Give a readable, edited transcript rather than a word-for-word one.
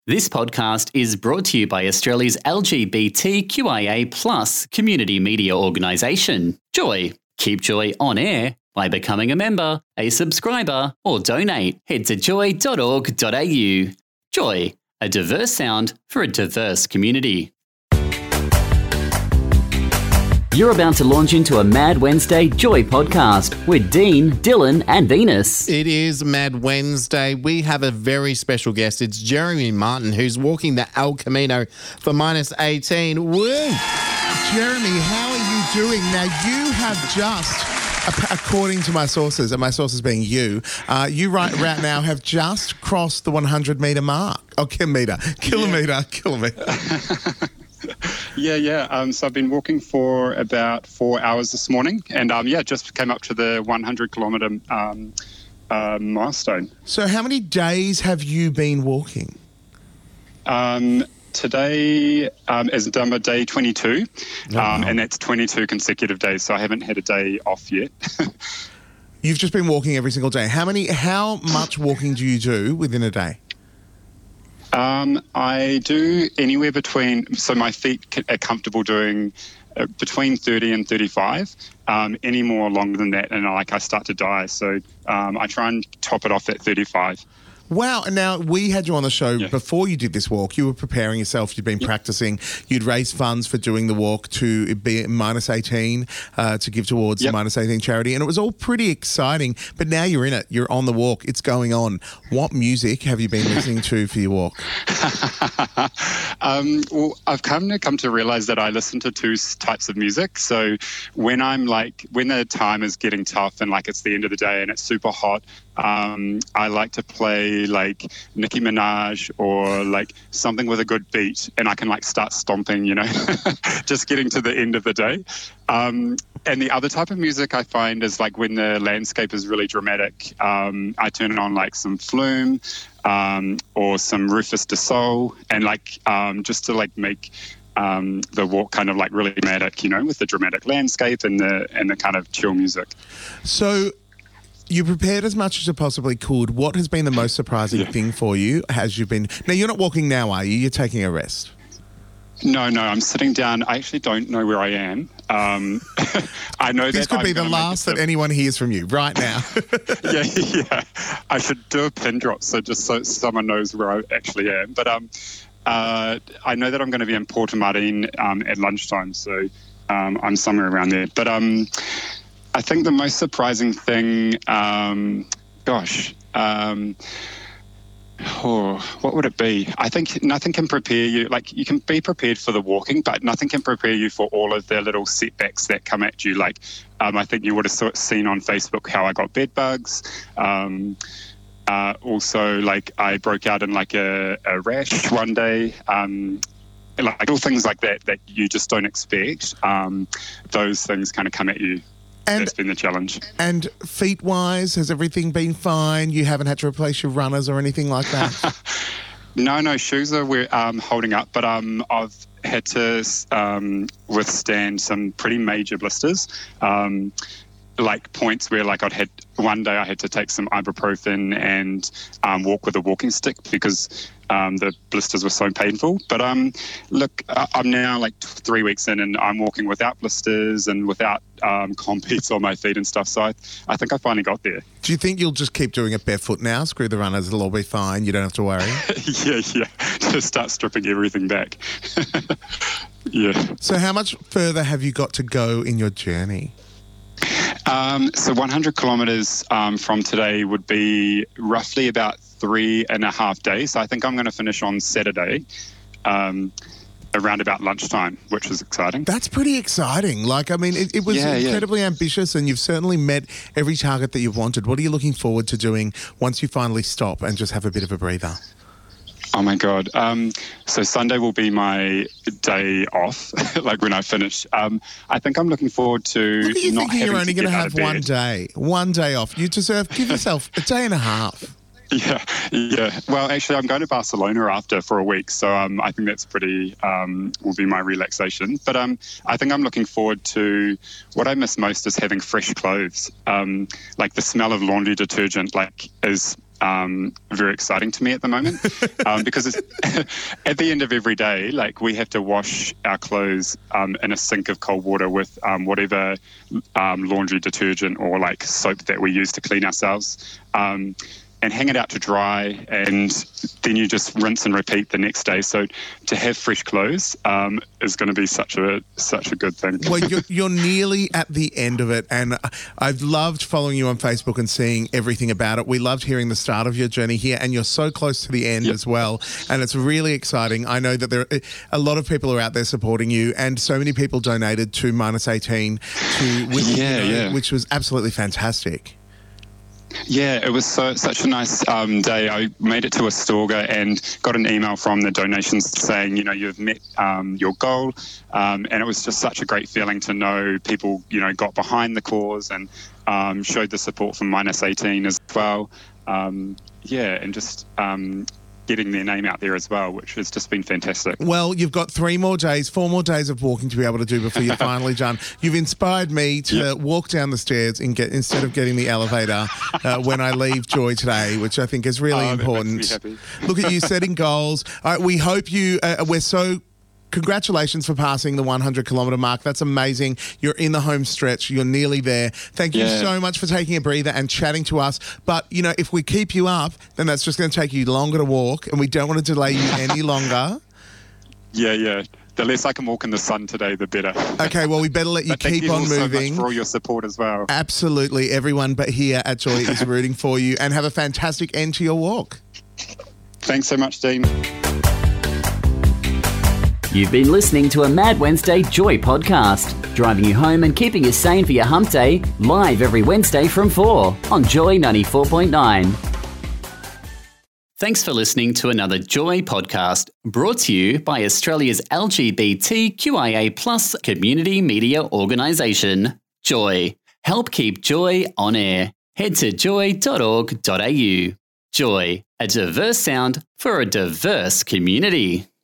This podcast is brought to you by Australia's LGBTQIA+ community media organisation, Joy. Keep Joy on air by becoming a member, a subscriber, or donate. Head to joy.org.au. Joy, a diverse sound for a diverse community. You're about to launch into a Mad Wednesday Joy podcast with Dean, Dylan and Venus. It is Mad Wednesday. We have a very special guest. It's Jeremy Martin, who's walking the El Camino for -18. Woo! Jeremy, how are you doing? Now, you have just, according to my sources, and my sources being you right now have just crossed the 100-metre mark. Oh, kilometre. Yeah. So I've been walking for about 4 hours this morning, and just came up to the 100-kilometre milestone. So how many days have you been walking? Today is number day 22, and that's 22 consecutive days, so I haven't had a day off yet. You've just been walking every single day. How much walking do you do within a day? I do anywhere between, so my feet are comfortable doing between 30 and 35. Any more longer than that, and I start to die. So I try and top it off at 35. Wow. And now, we had you on the show before you did this walk. You were preparing yourself. You'd been practicing. You'd raised funds for doing the walk to be -18 to give towards the -18 charity. And it was all pretty exciting. But now you're in it. You're on the walk. It's going on. What music have you been listening to for your walk? Well, I've come to realise that I listen to two types of music. So when when the time is getting tough and it's the end of the day and it's super hot, I like to play Nicki Minaj or something with a good beat, and I can start stomping, just getting to the end of the day. And the other type of music I find is when the landscape is really dramatic. I turn on some Flume or some Rufus Du Sol, and just to make the walk kind of really dramatic, with the dramatic landscape and the kind of chill music. So you prepared as much as you possibly could. What has been the most surprising thing for you as you've been... Now, you're not walking now, are you? You're taking a rest. No, I'm sitting down. I actually don't know where I am. I know this could be the last that anyone hears from you right now. Yeah. I should do a pin drop so someone knows where I actually am. But I know that I'm going to be in Portamarine at lunchtime, so I'm somewhere around there. But I think the most surprising thing, what would it be? I think nothing can prepare you. You can be prepared for the walking, but nothing can prepare you for all of the little setbacks that come at you. I think you would have seen on Facebook how I got bed bugs. Also, I broke out in a rash one day. Little things like that you just don't expect. Those things kind of come at you. And that's been the challenge. And feet-wise, has everything been fine? You haven't had to replace your runners or anything like that? No, shoes are holding up, but I've had to withstand some pretty major blisters. Points where I'd had one day I had to take some ibuprofen and walk with a walking stick because the blisters were so painful. But I'm now 3 weeks in and I'm walking without blisters and without competes on my feet and stuff. So I think I finally got there. Do you think you'll just keep doing it barefoot now? Screw the runners, it'll all be fine. You don't have to worry. Yeah. Just start stripping everything back. Yeah. So how much further have you got to go in your journey? So 100 kilometres from today would be roughly about 3.5 days. So I think I'm going to finish on Saturday around about lunchtime, which is exciting. That's pretty exciting. It was incredibly ambitious, and you've certainly met every target that you've wanted. What are you looking forward to doing once you finally stop and just have a bit of a breather? Oh, my God. So Sunday will be my day off, when I finish. I think I'm looking forward to Look at you not thinking you're only going to have one day off. You deserve, give yourself a day and a half. Yeah. Well, actually, I'm going to Barcelona after for a week, so I think that's pretty will be my relaxation. But I think I'm looking forward to what I miss most is having fresh clothes. The smell of laundry detergent is very exciting to me at the moment because it's at the end of every day, like we have to wash our clothes in a sink of cold water with whatever laundry detergent or like soap that we use to clean ourselves. And hang it out to dry, and then you just rinse and repeat the next day. So to have fresh clothes is going to be such a good thing. Well, you're nearly at the end of it, and I've loved following you on Facebook and seeing everything about it. We loved hearing the start of your journey here, and you're so close to the end as well, and it's really exciting. I know that there are a lot of people are out there supporting you, and so many people donated to -18 which was absolutely fantastic. Yeah, it was such a nice day. I made it to Astorga and got an email from the donations saying, you've met your goal. And it was just such a great feeling to know people, got behind the cause and showed the support from -18 as well. And just getting their name out there as well, which has just been fantastic. Well, you've got 4 more days of walking to be able to do before you're finally done. You've inspired me to walk down the stairs and instead of getting the elevator when I leave Joy today, which I think is really important. That makes me happy. Look at you setting goals. We hope congratulations for passing the 100-kilometre mark. That's amazing. You're in the home stretch. You're nearly there. Thank you so much for taking a breather and chatting to us. But, if we keep you up, then that's just going to take you longer to walk, and we don't want to delay you any longer. Yeah. The less I can walk in the sun today, the better. Okay, well, we better let you keep on moving. Thank you so much for all your support as well. Absolutely. Everyone but here at Joy is rooting for you, and have a fantastic end to your walk. Thanks so much, Dean. You've been listening to a Mad Wednesday Joy podcast, driving you home and keeping you sane for your hump day, live every Wednesday from 4 on Joy 94.9. Thanks for listening to another Joy podcast, brought to you by Australia's LGBTQIA+ community media organisation, Joy. Help keep Joy on air. Head to joy.org.au. Joy, a diverse sound for a diverse community.